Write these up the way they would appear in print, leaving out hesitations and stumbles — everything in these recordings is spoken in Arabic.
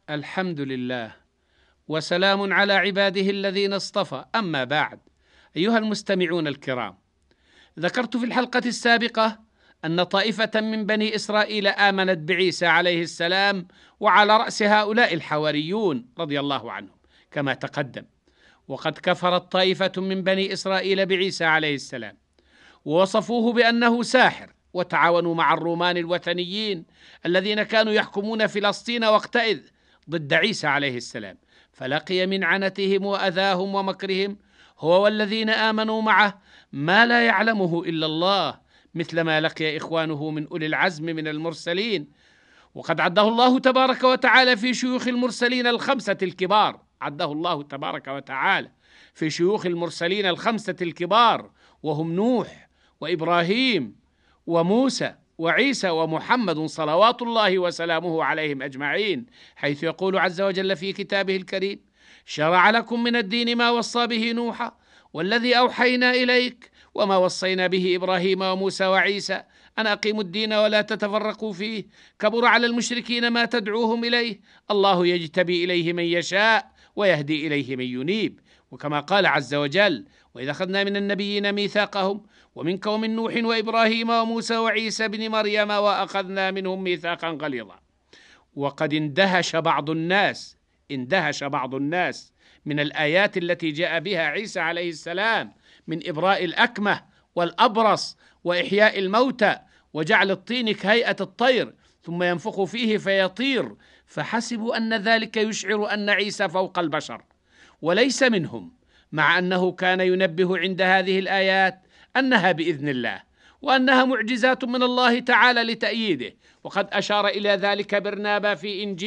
الحمد لله، وسلام على عباده الذين اصطفى، أما بعد. أيها المستمعون الكرام، ذكرت في الحلقة السابقة أن طائفة من بني إسرائيل آمنت بعيسى عليه السلام، وعلى رأس هؤلاء الحواريون رضي الله عنهم كما تقدم. وقد كفرت طائفة من بني إسرائيل بعيسى عليه السلام، ووصفوه بأنه ساحر، وتعاونوا مع الرومان الوثنيين الذين كانوا يحكمون فلسطين وقتئذ ضد عيسى عليه السلام، فلقي من عنتهم وأذاهم ومكرهم هو والذين آمنوا معه ما لا يعلمه إلا الله، مثل ما لقي إخوانه من أولي العزم من المرسلين. وقد عده الله تبارك وتعالى في شيوخ المرسلين الخمسة الكبار، عده الله تبارك وتعالى في شيوخ المرسلين الخمسة الكبار، وهم نوح وإبراهيم وموسى وعيسى ومحمد صلوات الله وسلامه عليهم أجمعين، حيث يقول عز وجل في كتابه الكريم: شرع لكم من الدين ما وصى به نوحا والذي أوحينا إليك وما وصينا به إبراهيم وموسى وعيسى أن أقيموا الدين ولا تتفرقوا فيه، كبر على المشركين ما تدعوهم إليه، الله يجتبي إليه من يشاء ويهدي إليه من ينيب. وكما قال عز وجل: وإذا أخذنا من النبيين ميثاقهم ومنك ومن نوح وإبراهيم وموسى وعيسى بن مريم وأخذنا منهم ميثاقا غليظا. وقد اندهش بعض الناس من الآيات التي جاء بها عيسى عليه السلام من إبراء الأكمه والأبرص وإحياء الموتى وجعل الطين كهيئة الطير ثم ينفخ فيه فيطير، فحسبوا أن ذلك يشعر أن عيسى فوق البشر وليس منهم، مع أنه كان ينبه عند هذه الآيات أنها بإذن الله وأنها معجزات من الله تعالى لتأييده. وقد أشار إلى ذلك برنابا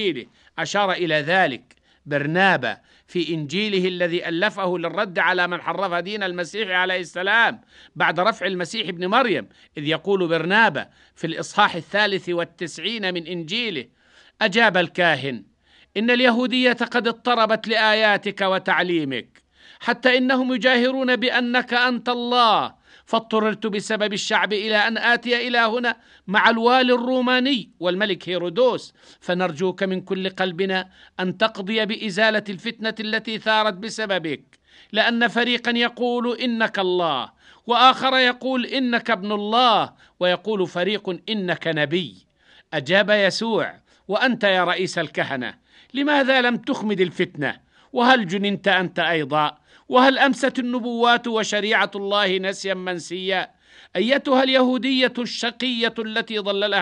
في إنجيله الذي ألفه للرد على من حرف دين المسيح عليه السلام بعد رفع المسيح ابن مريم، إذ يقول برنابا في الإصحاح 93 من إنجيله: أجاب الكاهن: إن اليهودية قد اضطربت لآياتك وتعليمك، حتى إنهم يجاهرون بأنك أنت الله، فاضطررت بسبب الشعب إلى أن آتي إلى هنا مع الوالي الروماني والملك هيرودوس، فنرجوك من كل قلبنا أن تقضي بإزالة الفتنة التي ثارت بسببك، لأن فريقا يقول إنك الله، وآخر يقول إنك ابن الله، ويقول فريق إنك نبي. أجاب يسوع: وأنت يا رئيس الكهنة لماذا لم تخمد الفتنة؟ وهل جننت أنت أيضا؟ وهل أمست النبوات وشريعة الله نسيا منسيا؟ أيتها اليهودية الشقية التي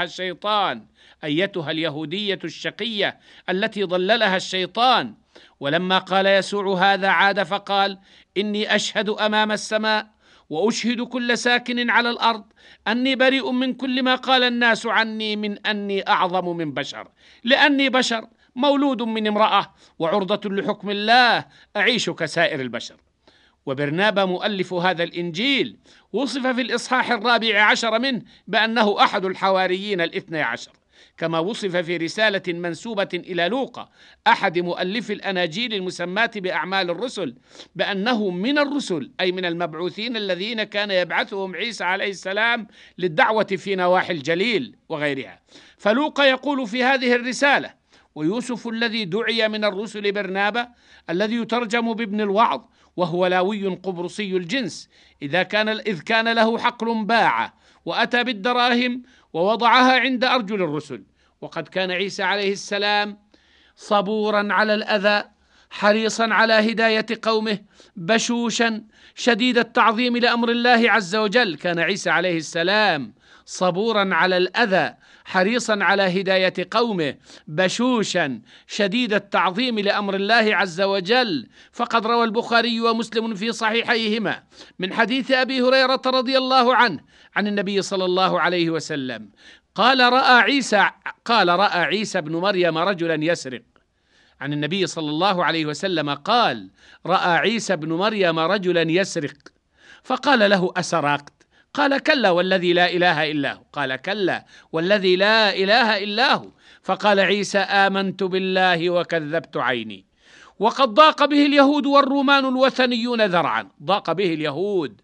ضللها الشيطان. ولما قال يسوع هذا عاد فقال: إني أشهد أمام السماء وأشهد كل ساكن على الأرض أني بريء من كل ما قال الناس عني من أني أعظم من بشر، لأني بشر مولود من امرأة وعرضة لحكم الله، أعيش كسائر البشر. وبرنابا مؤلف هذا الإنجيل وصف في الإصحاح 14 منه بأنه أحد الحواريين 12، كما وصف في رسالة منسوبة إلى لوقا أحد مؤلف الأناجيل المسماة بأعمال الرسل بأنه من الرسل، أي من المبعوثين الذين كان يبعثهم عيسى عليه السلام للدعوة في نواحي الجليل وغيرها. فلوقا يقول في هذه الرسالة: ويوسف الذي دعي من الرسل برنابا الذي يترجم بابن الوعظ، وهو لاوي قبرصي الجنس، إذ كان له حقل باع وأتى بالدراهم ووضعها عند أرجل الرسل. وقد كان عيسى عليه السلام صبورا على الأذى، حريصا على هداية قومه، بشوشا شديد التعظيم لأمر الله عز وجل. كان عيسى عليه السلام صبورا على الأذى، حريصا على هداية قومه، بشوشا شديد التعظيم لأمر الله عز وجل. فقد روى البخاري ومسلم في صحيحيهما من حديث أبي هريرة رضي الله عنه عن النبي صلى الله عليه وسلم قال: رأى عيسى بن مريم رجلا يسرق. عن النبي صلى الله عليه وسلم قال: رأى عيسى بن مريم رجلا يسرق، فقال له: أسرقت؟ قال: كلا والذي لا إله إلا هو. قال: كلا والذي لا إله إلا هو. فقال عيسى: آمنت بالله وكذبت عيني. وقد ضاق به اليهود والرومان الوثنيون ذرعا. ضاق به اليهود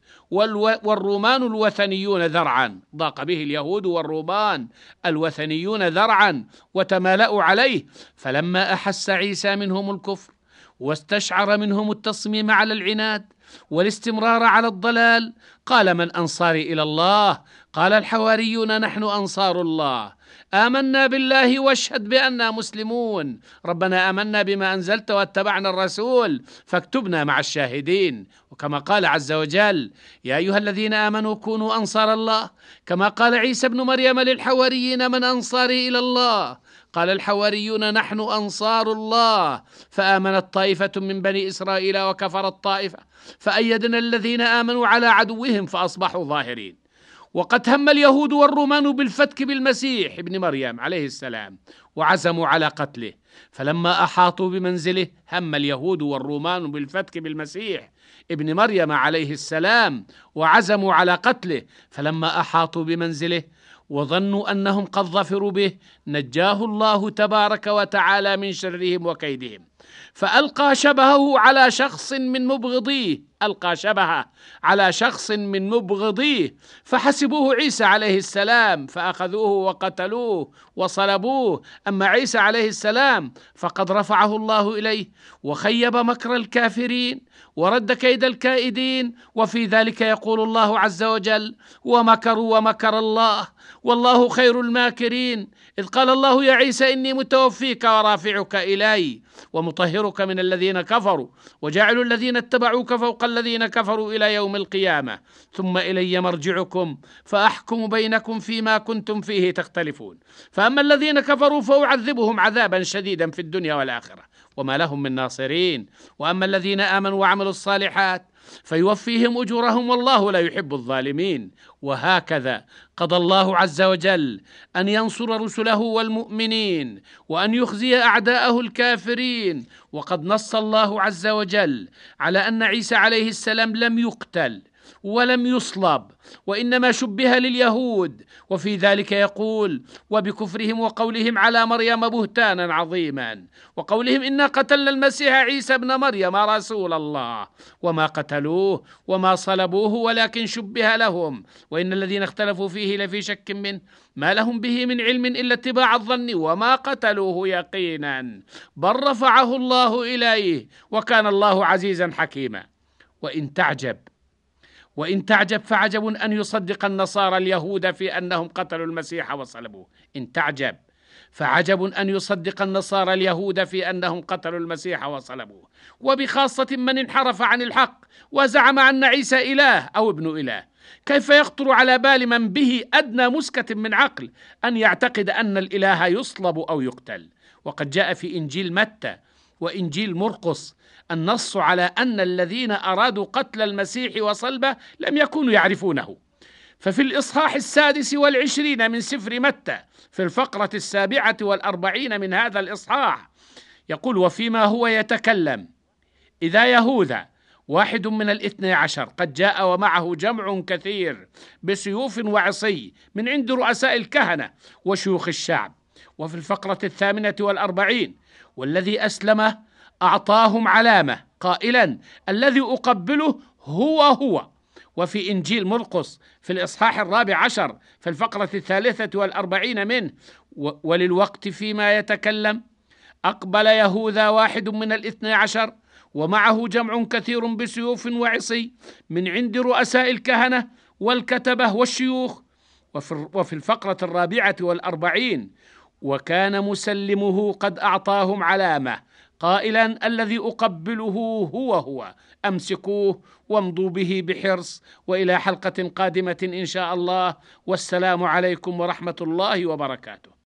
والرومان الوثنيون ذرعا، ضاق به اليهود والرومان الوثنيون ذرعا وتمالأوا عليه. فلما أحس عيسى منهم الكفر واستشعر منهم التصميم على العناد والاستمرار على الضلال قال: من أنصاري إلى الله؟ قال الحواريون: نحن أنصار الله، آمنا بالله واشهد بأننا مسلمون، ربنا آمنا بما أنزلت واتبعنا الرسول فاكتبنا مع الشاهدين. وكما قال عز وجل: يا أيها الذين آمنوا كونوا أنصار الله، كما قال عيسى ابن مريم للحواريين: من أنصاري إلى الله؟ قال الحواريون: نحن أنصار الله، فآمنت طائفة من بني إسرائيل وكفرت طائفة فأيدنا الذين آمنوا على عدوهم فأصبحوا ظاهرين. وقد هم اليهود والرومان بالفتك بالمسيح ابن مريم عليه السلام وعزموا على قتله، فلما أحاطوا بمنزله هم اليهود والرومان بالفتك بالمسيح ابن مريم عليه السلام وعزموا على قتله، فلما أحاطوا بمنزله وظنوا أنهم قد ظفروا به نجاه الله تبارك وتعالى من شرهم وكيدهم، فألقى شبهه على شخص من مبغضيه، ألقى شبهه على شخص من مبغضيه فحسبوه عيسى عليه السلام فأخذوه وقتلوه وصلبوه. أما عيسى عليه السلام فقد رفعه الله إليه وخيب مكر الكافرين ورد كيد الكائدين. وفي ذلك يقول الله عز وجل: ومكروا ومكر الله والله خير الماكرين، إذ قال الله: يا عيسى إني متوفيك ورافعك إلي ومطهرك من الذين كفروا وجاعل الذين اتبعوك فوق الذين كفروا إلى يوم القيامة، ثم إلي مرجعكم فأحكم بينكم فيما كنتم فيه تختلفون. فأما الذين كفروا فأعذبهم عذابا شديدا في الدنيا والآخرة وما لهم من ناصرين، وأما الذين آمنوا وعملوا الصالحات فيوفيهم أجورهم والله لا يحب الظالمين. وهكذا قضى الله عز وجل أن ينصر رسله والمؤمنين وأن يخزي أعداءه الكافرين. وقد نص الله عز وجل على أن عيسى عليه السلام لم يقتل ولم يصلب، وإنما شبه لليهود، وفي ذلك يقول: وبكفرهم وقولهم على مريم بهتانا عظيما، وقولهم إنا قتلنا المسيح عيسى ابن مريم رسول الله وما قتلوه وما صلبوه ولكن شبه لهم، وإن الذين اختلفوا فيه لفي شك منه ما لهم به من علم إلا اتباع الظن وما قتلوه يقينا بل رفعه الله إليه وكان الله عزيزا حكيما. وإن تعجب فعجب أن يصدق النصارى اليهود في أنهم قتلوا المسيح وصلبوه. إن تعجب فعجب أن يصدق النصارى اليهود في أنهم قتلوا المسيح وصلبوه، وبخاصة من انحرف عن الحق وزعم أن عيسى إله أو ابن إله. كيف يخطر على بال من به أدنى مسكة من عقل أن يعتقد أن الإله يصلب أو يقتل؟ وقد جاء في إنجيل متى وإنجيل مرقس النص على أن الذين أرادوا قتل المسيح وصلبه لم يكونوا يعرفونه. ففي الإصحاح 26 من سفر متى في الفقرة 47 من هذا الإصحاح يقول: وفيما هو يتكلم إذا يهوذا واحد من 12 قد جاء ومعه جمع كثير بسيوف وعصي من عند رؤساء الكهنة وشيوخ الشعب. وفي الفقرة 48 والذي أسلمه أعطاهم علامة قائلا: الذي أقبله هو. وفي إنجيل مرقس في الإصحاح 14 في الفقرة 43 منه: وللوقت فيما يتكلم أقبل يهوذا واحد من 12 ومعه جمع كثير بسيوف وعصي من عند رؤساء الكهنة والكتبة والشيوخ. وفي الفقرة 44 وكان مسلمه قد أعطاهم علامة قائلا: الذي أقبله هو، أمسكوه وامضوا به بحرص. وإلى حلقة قادمة إن شاء الله، والسلام عليكم ورحمة الله وبركاته.